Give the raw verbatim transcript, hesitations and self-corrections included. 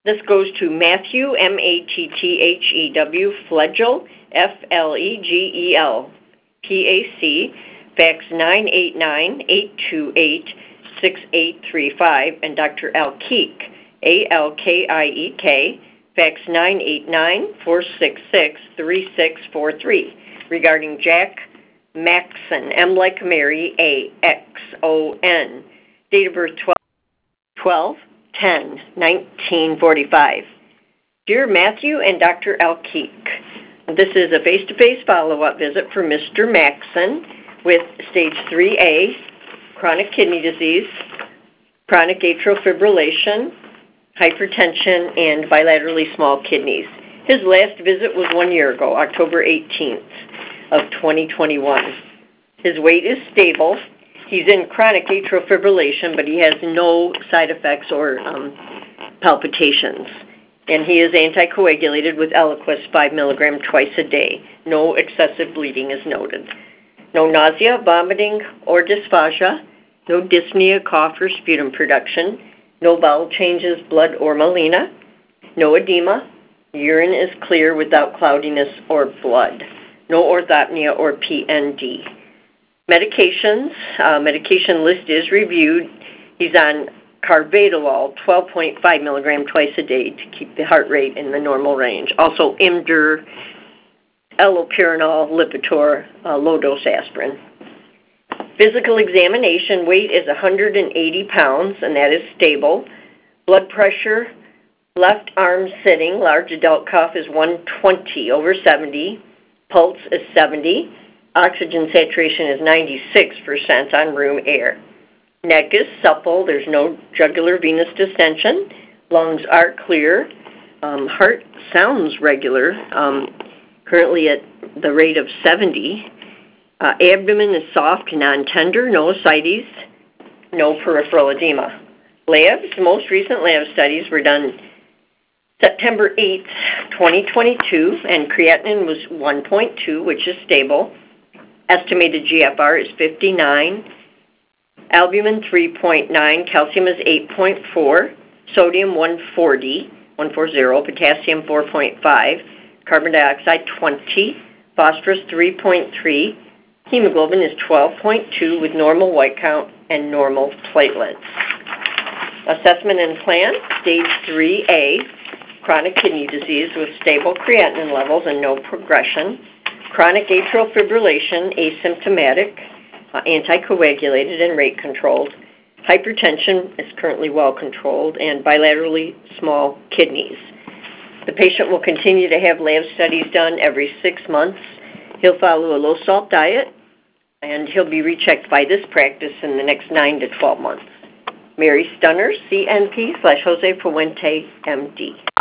This goes to Matthew, M A T T H E W, Flegel, F L E G E L, P A C, fax nine eight nine, eight two eight, six eight three five, and Doctor Alkeek, A L K I E K, fax nine eight nine, four six six, three six four three, regarding Jack Maxon, M like Mary, A X O N, date of birth twelve ten nineteen forty-five. Dear Matthew and Doctor Alkeek, this is a face-to-face follow-up visit for Mister Maxon with stage three A, chronic kidney disease, chronic atrial fibrillation, hypertension, and bilaterally small kidneys. His last visit was one year ago, October eighteenth of twenty twenty-one. His weight is stable. He's in chronic atrial fibrillation, but he has no side effects or um, palpitations. And he is anticoagulated with Eliquis five milligrams twice a day. No excessive bleeding is noted. No nausea, vomiting, or dysphagia. No dyspnea, cough, or sputum production. No bowel changes, blood, or melena. No edema. Urine is clear without cloudiness or blood. No orthopnea or P N D. Medications, uh, medication list is reviewed. He's on carvedilol, twelve point five milligrams twice a day to keep the heart rate in the normal range. Also, Imdur, allopurinol, Lipitor, uh, low-dose aspirin. Physical examination, weight is one hundred eighty pounds, and that is stable. Blood pressure, left arm sitting, large adult cuff is one twenty over seventy. Pulse is seventy. Oxygen saturation is ninety-six percent on room air. Neck is supple. There's no jugular venous distension. Lungs are clear. Um, heart sounds regular, um, currently at the rate of seventy. Uh, abdomen is soft, non-tender, no ascites, no peripheral edema. Labs, the most recent lab studies were done September eighth, twenty twenty-two, and creatinine was one point two, which is stable. Estimated G F R is fifty-nine. Albumin three point nine, calcium is eight point four, sodium one forty, one forty, potassium four point five, carbon dioxide twenty, phosphorus three point three, hemoglobin is twelve point two with normal white count and normal platelets. Assessment and plan, stage three A, chronic kidney disease with stable creatinine levels and no progression. Chronic atrial fibrillation, asymptomatic, uh, anticoagulated, and rate controlled. Hypertension is currently well controlled, and bilaterally small kidneys. The patient will continue to have lab studies done every six months. He'll follow a low-salt diet, and he'll be rechecked by this practice in the next nine to twelve months. Mary Stunner, C N P slash Jose Fuente, M D.